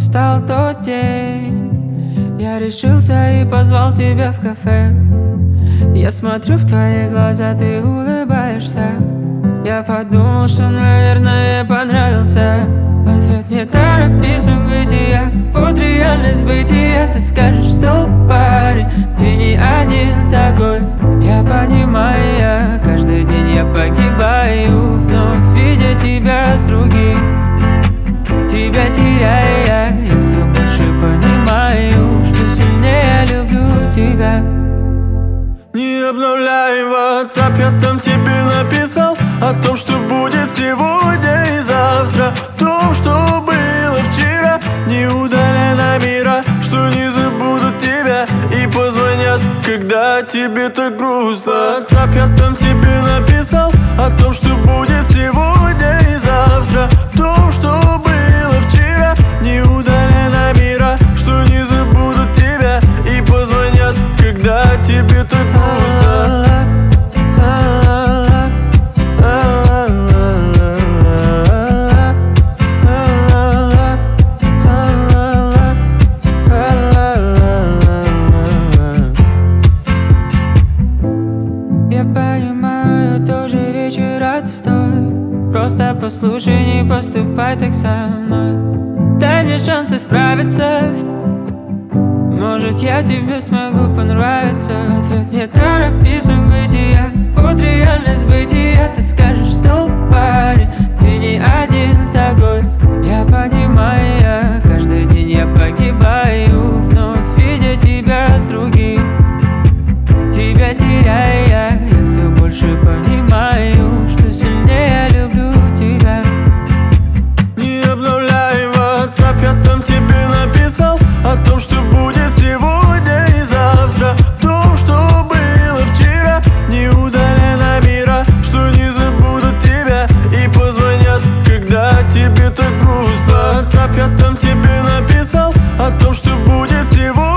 настал тот день, я решился и позвал тебя в кафе. Я смотрю в твои глаза, ты улыбаешься. Я подумал, что, наверное, понравился. В ответ не торопись события, вот реальность бытия. Ты скажешь, что, парень, ты не один такой. Я понимаю, я каждый день я погибаю, вновь видя тебя с другим. Тебя теряя, я все больше понимаю, что сильнее люблю тебя. Не обновляй WhatsApp, я там тебе написал о том, что будет сегодня и завтра, о том, что было вчера. Не удаляй номера, что не забудут тебя и позвонят, когда тебе так грустно. WhatsApp, я там тебе написал о том, что будет сегодня и завтра, о том, что было вчера. Не удаляй номера, что не забудут тебя и позвонят, когда тебе так грустно. Я понимаю, тоже вечер отстой. Просто послушай, не поступай так со мной. Дай мне шанс исправиться, может, я тебе смогу понравиться. В ответ не торопись события, вот реальность бытия. Ты скажешь, что, парень, ты не один такой. Я понимаю, я каждый день я погибаю, вновь видя тебя с другим. Тебя теряя, я все больше понимаю, что сильнее люблю тебя. Не обновляй WhatsApp, я там тебе написал о том, что будет сегодня и завтра, о том, что было вчера. Не удаляй номера, что не забудут тебя и позвонят, когда тебе так грустно. WhatsApp, я там тебе написал о том, что будет сегодня